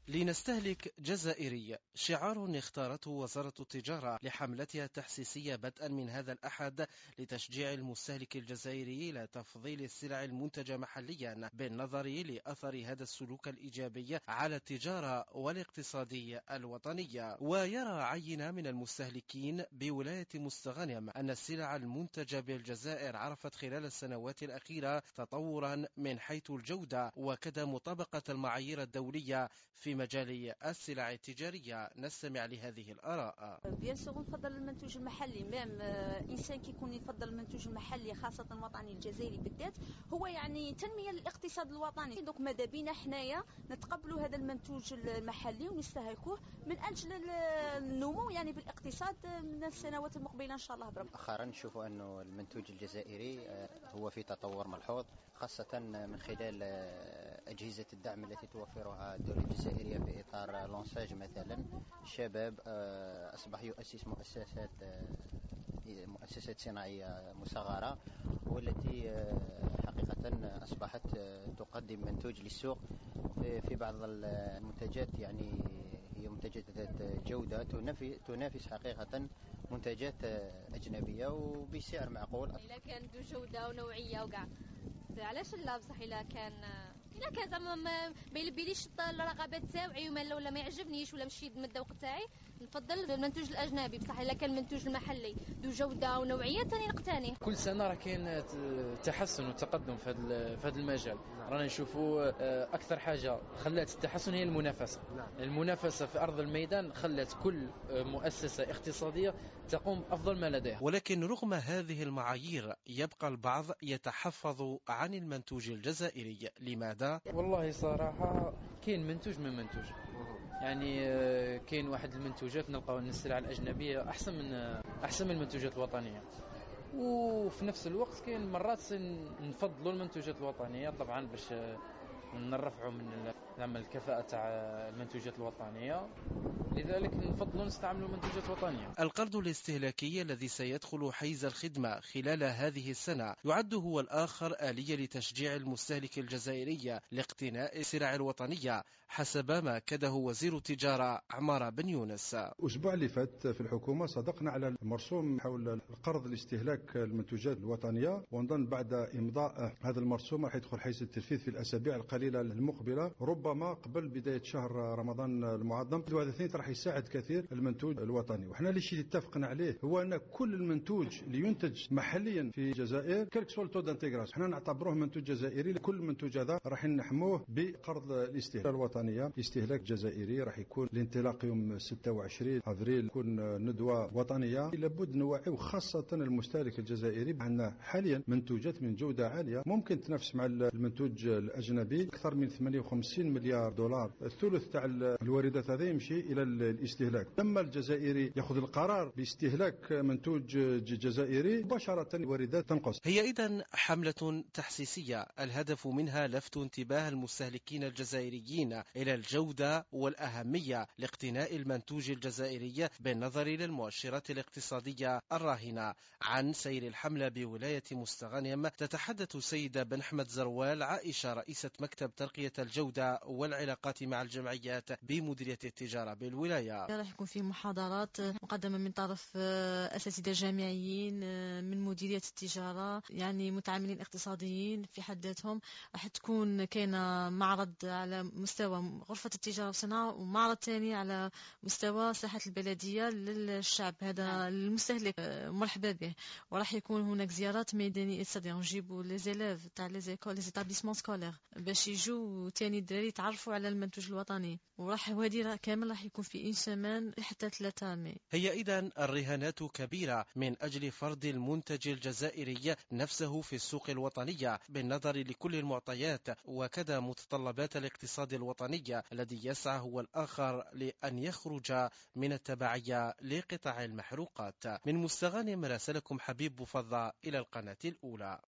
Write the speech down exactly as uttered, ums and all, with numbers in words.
لنستهلك جزائري، شعار اختارته وزارة التجارة لحملتها التحسيسية بدءا من هذا الأحد لتشجيع المستهلك الجزائري إلى تفضيل السلع المنتجة محليا بالنظر لأثر هذا السلوك الإيجابي على التجارة والاقتصاد الوطنية. ويرى عينة من المستهلكين بولاية مستغانم أن السلع المنتجة بالجزائر عرفت خلال السنوات الأخيرة تطورا من حيث الجودة وكذا مطابقة المعايير الدولية في مجال السلع التجارية. نستمع لهذه الآراء. بيان سور نفضل المنتوج المحلي، مام انسان كيكون يفضل المنتوج المحلي خاصة الوطني الجزائري بالذات، هو يعني تنمية للاقتصاد الوطني. دوك ماذا بينا حنايا نتقبلوا هذا المنتوج المحلي ونستهلكوه من أجل النمو يعني بالاقتصاد من السنوات المقبلة إن شاء الله برب. مؤخرا نشوفوا أنه المنتوج الجزائري هو في تطور ملحوظ، خاصة من خلال أجهزة الدعم التي توفرها الدولة الجزائرية في إطار لونساج. مثلا الشباب أصبح يؤسس مؤسسات مؤسسات صناعية مصغرة، والتي حقيقة أصبحت تقدم منتوج للسوق في بعض المنتجات، يعني هي منتجات ذات جودة تنافس حقيقة منتجات أجنبية وبسعر معقول. إلا كان ذو جودة ونوعية وكاع علاش لا بصح إلا كان إلا كان زعما ما يلبيليش الرغبات تاعي ولا ما يعجبنيش ولا مشي من الذوق تاعي، نفضل المنتوج الأجنبي. بصح إلا كان المنتوج المحلي ذو جودة ونوعية تاني نقتنيه. كل سنة راه كاين تحسن وتقدم في هذا في هذا المجال. رانا نشوفوا أكثر حاجة خلات التحسن هي المنافسة. المنافسة في أرض الميدان خلت كل مؤسسة اقتصادية تقوم بأفضل ما لديها. ولكن رغم هذه المعايير يبقى البعض يتحفظ عن المنتوج الجزائري. لماذا؟ والله صراحة كاين منتوج من منتوج، يعني كاين واحد المنتوجات نلقاو ان السلع الأجنبية أحسن من أحسن من المنتوجات الوطنية، وفي نفس الوقت كاين مرات نفضلوا المنتوجات الوطنية طبعا باش نرفعوا من نعمل الكفاءة تاع المنتوجات الوطنية، لذلك نفضل نستعمل المنتوجات الوطنية. القرض الاستهلاكي الذي سيدخل حيز الخدمة خلال هذه السنة يعد هو الآخر آلية لتشجيع المستهلك الجزائري لاقتناء السلع الوطنية حسب ما كده وزير التجارة عمار بن يونس. الأسبوع اللي فات في الحكومة صدقنا على المرسوم حول القرض الاستهلاك المنتوجات الوطنية، ونظن بعد إمضاء هذا المرسوم راح يدخل حيز التنفيذ في الأسابيع القليلة المقبلة، ربما قبل بداية شهر رمضان المعظم. وهذا الاثنين راح يساعد كثير المنتوج الوطني. وحنا اللي شيء اتفقنا عليه هو ان كل المنتوج اللي ينتج محليا في الجزائر كلك سول تو دانتيغراس حنا نعتبروه منتوج جزائري. كل منتوج هذا راح نحموه بقرض الاستهلاك الوطنيه. الاستهلاك الجزائري راح يكون الانطلاق يوم ستة وعشرين افريل، تكون ندوه وطنيه. لابد نوعي خاصه المستهلك الجزائري عندنا حاليا منتوجات من جوده عاليه ممكن تنافس مع المنتوج الاجنبي. اكثر من ثمانية وخمسين مليار دولار، الثلث تاع الواردات هذه يمشي الى الاستهلاك. لما الجزائري ياخذ القرار باستهلاك منتوج جزائري مباشرة الواردات تنقص. هي إذن حملة تحسيسية الهدف منها لفت انتباه المستهلكين الجزائريين إلى الجودة والأهمية لاقتناء المنتوج الجزائري بالنظر للمؤشرات الاقتصادية الراهنة. عن سير الحملة بولاية مستغانم تتحدث سيدة بن حمد زروال عائشة، رئيسة مكتب ترقية الجودة والعلاقات مع الجمعيات بمديرية التجارة بالولاية. راح يكون فيه محاضرات مقدمة من طرف أساتذة جامعيين من مديرية التجارة، يعني متعاملين اقتصاديين في حد ذاتهم. راح تكون كاينة معرض على مستوى غرفة التجارة والصناعة، ومعرض ثاني على مستوى ساحة البلدية للشعب هذا المستهلك مرحبا به. وراح يكون هناك زيارات ميدانية، صدق نجيبوا لي زيلاف تاع لي زيكول لي زيتابليسمون سكولير باش يجوا ثاني الدراري يتعرفوا على المنتوج الوطني. وراح وهذه كامل راح يكون في إن سمان حتى ثلاثة ماي. هي إذن الرهانات كبيرة من أجل فرض المنتج الجزائري نفسه في السوق الوطنية بالنظر لكل المعطيات وكذا متطلبات الاقتصاد الوطني الذي يسعى هو الآخر لأن يخرج من التبعية لقطاع المحروقات. من مستغانم راسلكم حبيب بوفضة إلى القناة الأولى.